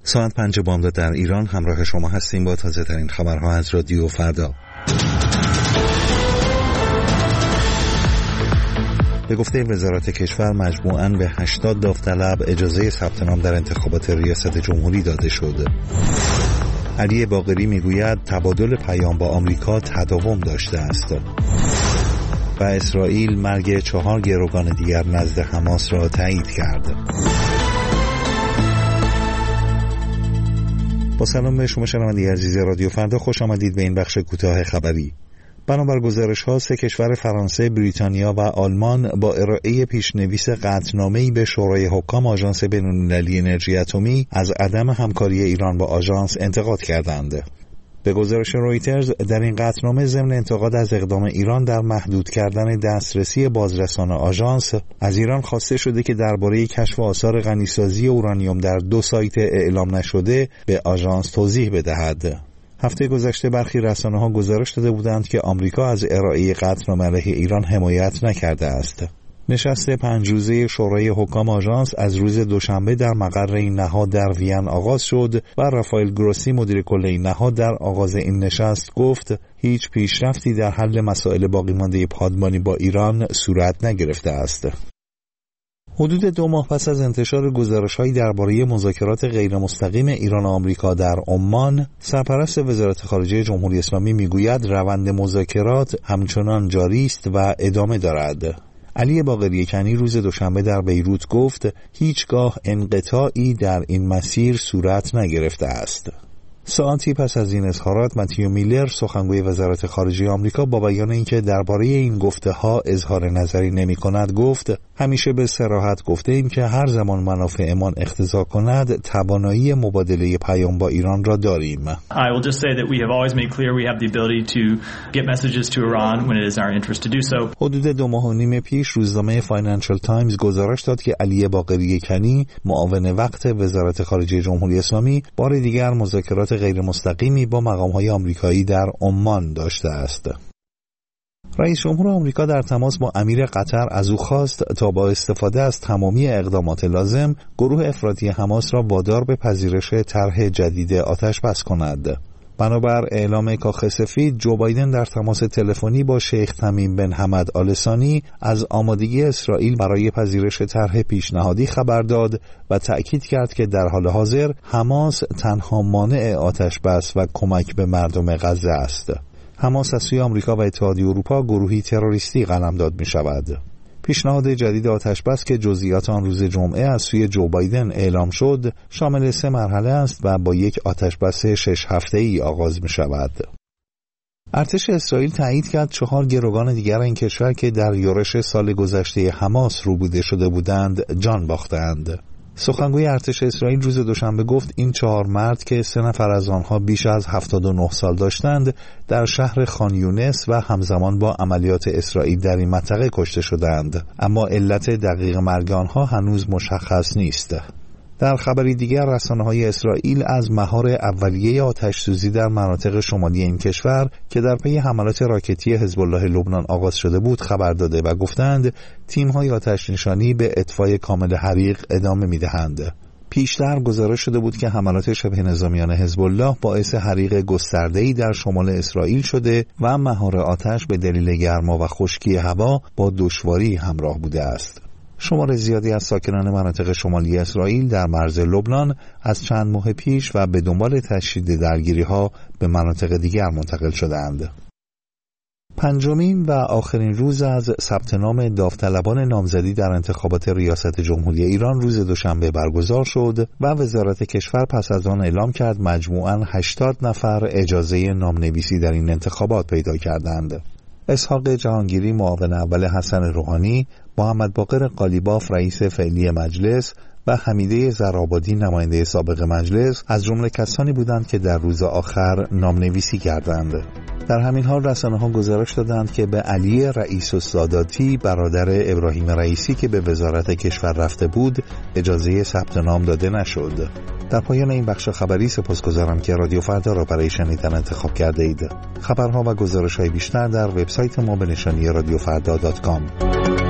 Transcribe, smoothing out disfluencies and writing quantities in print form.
ساعت 5 بامداد در ایران همراه شما هستیم با تازه ترین خبرها از رادیو فردا. به گفته وزارت کشور مجموعاً به 80 داوطلب اجازه ثبت نام در انتخابات ریاست جمهوری داده شد. علی باقری میگوید تبادل پیام با آمریکا تداوم داشته است. و اسرائیل مرگ 4 گروگان دیگر نزد حماس را تایید کرد. با سلام به شما شنوندگان عزیز رادیو فردا، خوش آمدید به این بخش کوتاه خبری. بنابر گزارش‌ها 3 کشور فرانسه، بریتانیا و آلمان با ارائه پیشنویس قطعنامه‌ای به شورای حکام آژانس بین‌المللی انرژی اتمی از عدم همکاری ایران با آژانس انتقاد کردند. به گزارش رویترز در این قطعنامه ضمن انتقاد از اقدام ایران در محدود کردن دسترسی بازرسان آژانس از ایران خواسته شده که درباره کشف آثار غنیسازی اورانیوم در 2 سایت اعلام نشده به آژانس توضیح بدهد. هفته گذشته برخی رسانه‌ها گزارش داده بودند که آمریکا از ارائه قطعنامه علیه ایران حمایت نکرده است. نشست 5 روزه شورای حکام آژانس از روز دوشنبه در مقر این نهاد در وین آغاز شد و رافائل گروسی مدیر کل این نهاد در آغاز این نشست گفت هیچ پیشرفتی در حل مسائل باقی مانده پادمانی با ایران صورت نگرفته است. حدود 2 ماه پس از انتشار گزارش‌هایی درباره مذاکرات غیرمستقیم ایران و آمریکا در عمان، سرپرست وزارت خارجه جمهوری اسلامی میگوید روند مذاکرات همچنان جاری است و ادامه دارد. علی باقری کنی روز دوشنبه در بیروت گفت هیچگاه انقطاعی در این مسیر صورت نگرفته است. ساعتی پس از این اظهارات متیو میلر سخنگوی وزارت خارجه آمریکا با بیان اینکه درباره این گفته‌ها اظهار نظری نمی‌کند گفت همیشه به صراحت گفته ایم که هر زمان منافعمان اقتضا کند توانایی مبادله پیام با ایران را داریم. I will just say that we have always made clear we have the ability to get messages to Iran when it is in our interest to do so. حدود 2 ماه و نیم پیش روزنامه فاینانشال تایمز گزارش داد که علی باقری کنی معاون وقت وزارت خارجه جمهوری اسلامی بار دیگر مذاکرات غیر مستقیمی با مقام‌های آمریکایی در عمان داشته است. رئیس جمهور آمریکا در تماس با امیر قطر از او خواست تا با استفاده از تمامی اقدامات لازم گروه افراطی حماس را وادار به پذیرش طرح جدید آتش بس کند. بنابر اعلام کاخ سفید، جو بایدن در تماس تلفنی با شیخ تمیم بن حمد آل ثانی از آمادگی اسرائیل برای پذیرش طرح پیشنهادی خبر داد و تأکید کرد که در حال حاضر حماس تنها مانع آتش بس و کمک به مردم غزه است. حماس از سوی آمریکا و اتحادیه اروپا گروهی تروریستی قلمداد می شود. پیشنهاد جدید آتش بس که جزئیات آن روز جمعه از سوی جو بایدن اعلام شد شامل 3 مرحله است و با یک آتش بس 6 هفته‌ای آغاز می شود. ارتش اسرائیل تایید کرد 4 گروگان دیگر این کشور که در یورش سال گذشته حماس روبوده شده بودند جان باختند. سخنگوی ارتش اسرائیل روز دوشنبه گفت این 4 مرد که 3 نفر از آنها بیش از 79 سال داشتند در شهر خان یونس و همزمان با عملیات اسرائیل در این منطقه کشته شدند، اما علت دقیق مرگ آنها هنوز مشخص نیست. در خبری دیگر رسانه‌های اسرائیل از مهار اولیه آتش‌سوزی در مناطق شمالی این کشور که در پی حملات راکتی حزب الله لبنان آغاز شده بود خبر داده و گفتند تیم‌های آتش‌نشانی به اطفای کامل حریق ادامه می‌دهند. پیشتر گزارش شده بود که حملات شبه نظامیان حزب الله باعث حریق گسترده‌ای در شمال اسرائیل شده و مهار آتش به دلیل گرما و خشکی هوا با دشواری همراه بوده است. شمار زیادی از ساکنان مناطق شمالی اسرائیل در مرز لبنان از چند ماه پیش و به دنبال تشدید درگیری‌ها به مناطق دیگر منتقل شدند. 5مین و آخرین روز از ثبت نام داوطلبان نامزدی در انتخابات ریاست جمهوری ایران روز دوشنبه برگزار شد و وزارت کشور پس از آن اعلام کرد مجموعاً 80 نفر اجازه نامنویسی در این انتخابات پیدا کردند. اسحاق جهانگیری معاون اول حسن روحانی، محمد باقر قالیباف رئیس فعلی مجلس و حمیده زرآبادی نماینده سابق مجلس از جمله کسانی بودند که در روز آخر نامنویسی کردند. در همین حال رسانه‌ها گزارش دادند که به علی رئیس الساداتی برادر ابراهیم رئیسی که به وزارت کشور رفته بود اجازه ثبت نام داده نشد. در پایان این بخش خبری سپاسگزارم که رادیو فردا را برای شنیدن انتخاب کرده اید. خبرها و گزارش‌های بیشتر در وبسایت ما به نشانی radiofrda.com.